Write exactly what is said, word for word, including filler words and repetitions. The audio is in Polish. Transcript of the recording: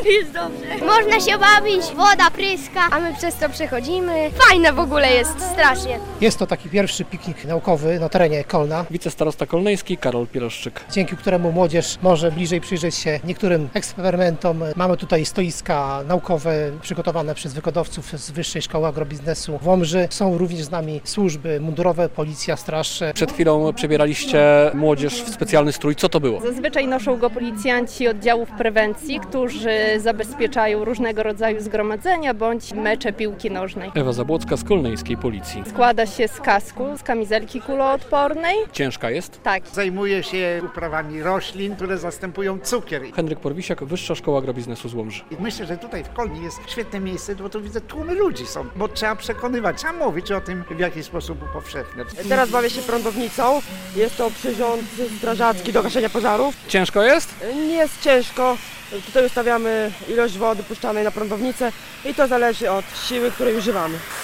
Jest dobrze. Można się bawić, woda pryska, a my przez to przechodzimy. Fajne w ogóle jest, strasznie. Jest to taki pierwszy piknik naukowy na terenie Kolna, Wicestarosta kolneński Karol Pieroszczyk. dzięki któremu młodzież może bliżej przyjrzeć się niektórym eksperymentom. Mamy tutaj stoiska naukowe przygotowane przez wykładowców z Wyższej Szkoły Agrobiznesu w Łomży. Są również z nami służby mundurowe, policja, straż. Przed chwilą przebieraliście młodzież w specjalny strój. Co to było? Zazwyczaj noszą go policjanci oddziałów prewencji, którzy zabezpieczają różnego rodzaju zgromadzenia bądź mecze piłki nożnej. Ewa Zabłocka z kolneńskiej policji. Składa się z kasku, z kamizelki kuloodpornej. Ciężka jest? Tak. Zajmuje się uprawami roślin, które zastępują cukier. Henryk Porwisiak, Wyższa Szkoła Agrobiznesu z Łomży. I myślę, że tutaj w Kolnie jest świetne miejsce, bo tu widzę tłumy ludzi są, bo trzeba przekonywać, trzeba mówić o tym, w jaki sposób upowszechniać. Teraz bawię się prądownicą. Jest to przyrząd strażacki do gaszenia pożarów. Ciężko jest? Nie jest ciężko. Tutaj ustawiamy ilość wody puszczanej na prądownicę i to zależy od siły, której używamy.